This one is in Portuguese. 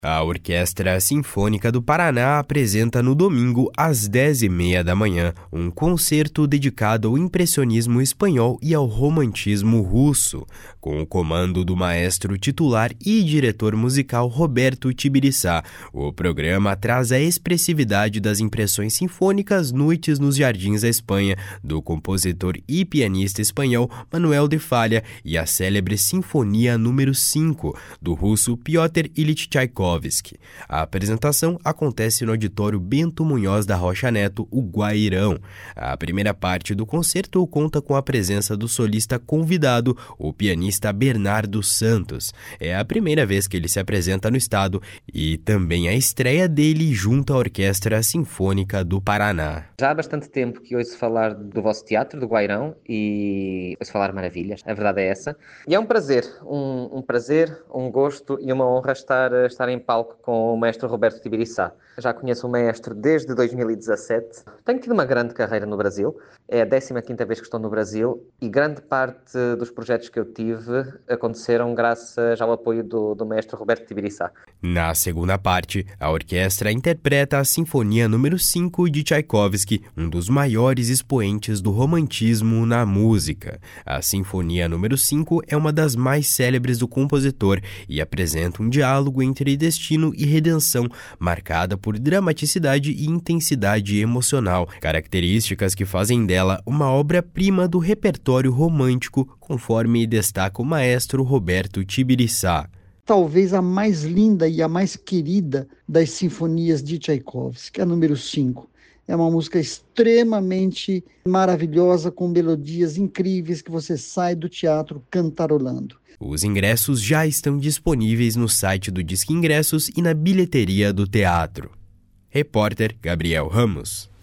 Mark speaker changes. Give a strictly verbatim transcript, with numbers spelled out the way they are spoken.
Speaker 1: A Orquestra Sinfônica do Paraná apresenta no domingo, às dez e meia da manhã, um concerto dedicado ao impressionismo espanhol e ao romantismo russo, com o comando do maestro titular e diretor musical Roberto Tibiriçá. O programa traz a expressividade das impressões sinfônicas Noites nos Jardins da Espanha, do compositor e pianista espanhol Manuel de Falla, e a célebre Sinfonia número cinco, do russo Piotr Ilyich Tchaikovsky. A apresentação acontece no auditório Bento Munhoz da Rocha Neto, o Guairão. A primeira parte do concerto conta com a presença do solista convidado, o pianista Bernardo Santos. É a primeira vez que ele se apresenta no estado e também a estreia dele junto à Orquestra Sinfônica do Paraná.
Speaker 2: Já há bastante tempo que ouço falar do vosso teatro, do Guairão, e ouço falar maravilhas, a verdade é essa. E é um prazer, um, um prazer, um gosto e uma honra estar, estar em palco com o maestro Roberto Tibiriçá. Já conheço o maestro desde dois mil e dezassete. Tenho tido uma grande carreira no Brasil. É a décima quinta vez que estou no Brasil e grande parte dos projetos que eu tive aconteceram graças ao apoio do, do maestro Roberto Tibiriçá.
Speaker 1: Na segunda parte, a orquestra interpreta a Sinfonia número cinco de Tchaikovsky, um dos maiores expoentes do romantismo na música. A Sinfonia número cinco é uma das mais célebres do compositor e apresenta um diálogo entre destino e redenção, marcada por dramaticidade e intensidade emocional, características que fazem dela uma obra-prima do repertório romântico, conforme destaca o maestro Roberto Tibiriçá.
Speaker 3: Talvez a mais linda e a mais querida das sinfonias de Tchaikovsky, a número cinco. É uma música extremamente maravilhosa, com melodias incríveis que você sai do teatro cantarolando.
Speaker 1: Os ingressos já estão disponíveis no site do Disque Ingressos e na bilheteria do teatro. Repórter Gabriel Ramos.